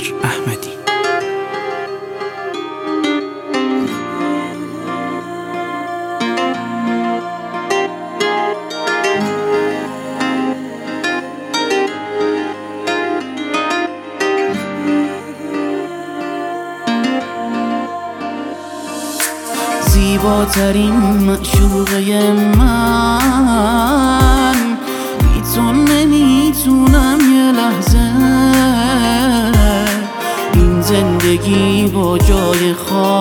احمدی. زیباترین معشوقه من، بی تو نمیتونم یه لحظه این زندگی با جای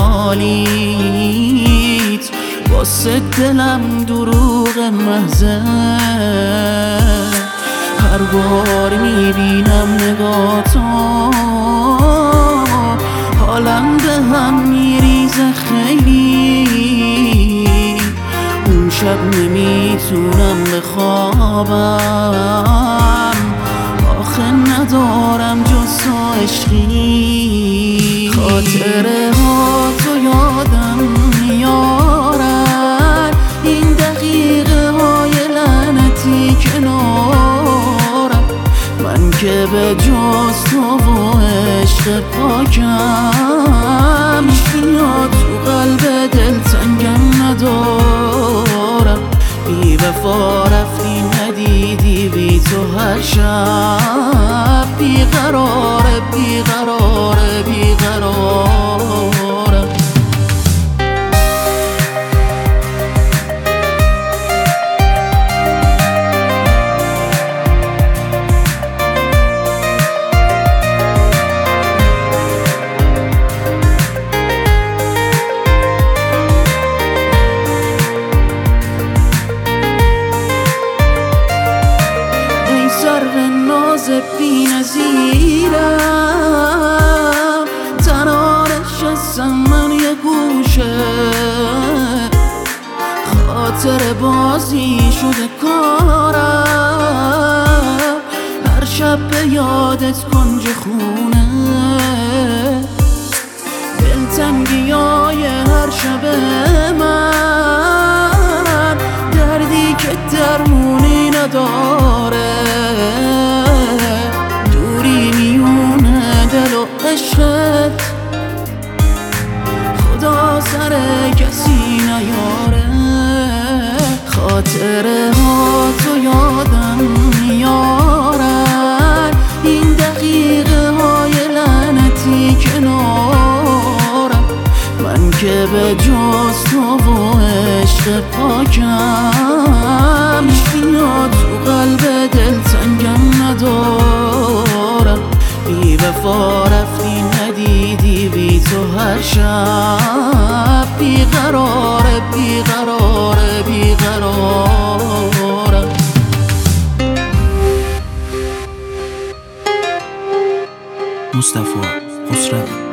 خالیت، واسه دلم دروغ محضه. هر بار میبینم نگاهتو حالم به هم میریزه خیلی، اون شب نمیتونم بخوابم، آخه ندارم جز تو عشقی. خاطره ها تو یادم میارن، این دقیقه های لعنتی کنارم، من که به جز تو و عشق پاکم میاد تو قلب دلتنگم ندارم. بی وفا رفتی ندیدی بی تو هر شب بیقراره بیقراره بیقرارم. بی نظیرم تنها نشستم من یه گوشه، خاطر بازی شده کارم، هر شب به یادت کنج خونه، دلتنگی های هر شب من، دردی که درمونی نداره، عشقت خدا سر کسی نیاره. خاطره ها تو یادم میارن، این دقیقه های لعنتی کنارم، من که به جز تو و عشق پاکم میاد تو قلب دلتنگم ندارم. بی وفا رفتی ندیدی بی تو هر شب بیقراره بیقراره بیقرارم. مصطفی خسروی.